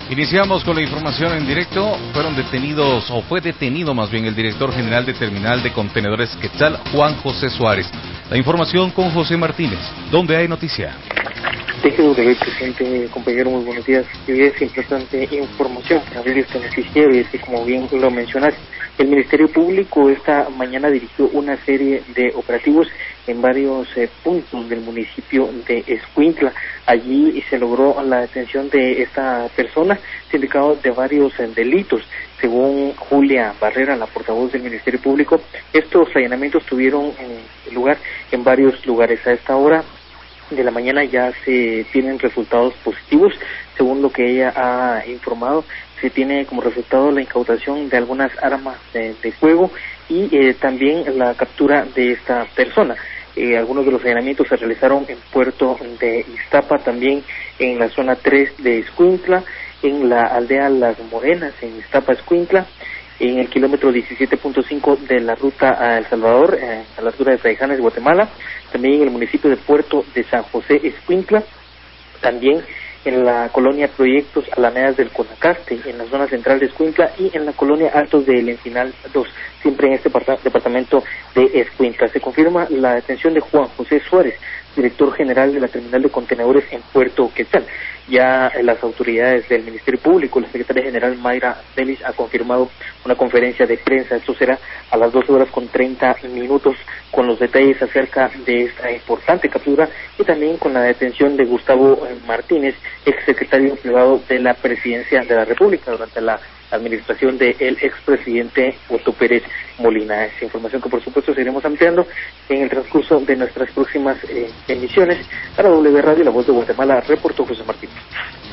Iniciamos con la información en directo. Fue detenido más bien el director general de Terminal de Contenedores Quetzal, Juan José Suárez. La información con José Martínez. ¿Dónde hay noticia? TGW, presidente, compañero, muy buenos días. Hoy es importante información para abrir este noticiero, y es que, como bien lo mencionaste, el Ministerio Público esta mañana dirigió una serie de operativos en varios puntos del municipio de Escuintla. Allí se logró la detención de esta persona, sindicado de varios delitos. Según Julia Barrera, la portavoz del Ministerio Público, estos allanamientos tuvieron lugar en varios lugares. A esta hora de la mañana ya se tienen resultados positivos. Según lo que ella ha informado, se tiene como resultado la incautación de algunas armas de fuego y también la captura de esta persona. Algunos de los allanamientos se realizaron en Puerto de Iztapa, también en la zona 3 de Escuintla, en la aldea Las Morenas, en Iztapa, Escuintla, en el kilómetro 17.5 de la ruta a El Salvador, a la altura de Fraijanes, Guatemala, también en el municipio de Puerto de San José, Escuintla, también en la colonia Proyectos Alamedas del Conacaste, en la zona central de Escuintla, y en la colonia Altos de El Encinal 2, siempre en este departamento de Escuintla. Se confirma la detención de Juan José Suárez, director general de la Terminal de Contenedores en Puerto Quetzal. Ya las autoridades del Ministerio Público, la secretaria general Mayra Celis, ha confirmado una conferencia de prensa. Esto será a las 12:30 con los detalles acerca de esta importante captura y también con la detención de Gustavo Martínez, exsecretario privado de la Presidencia de la República durante la administración del expresidente Otto Pérez Molina. Esa información que por supuesto seguiremos ampliando en el transcurso de nuestras próximas emisiones. Para W Radio, La Voz de Guatemala, reportó José Martínez.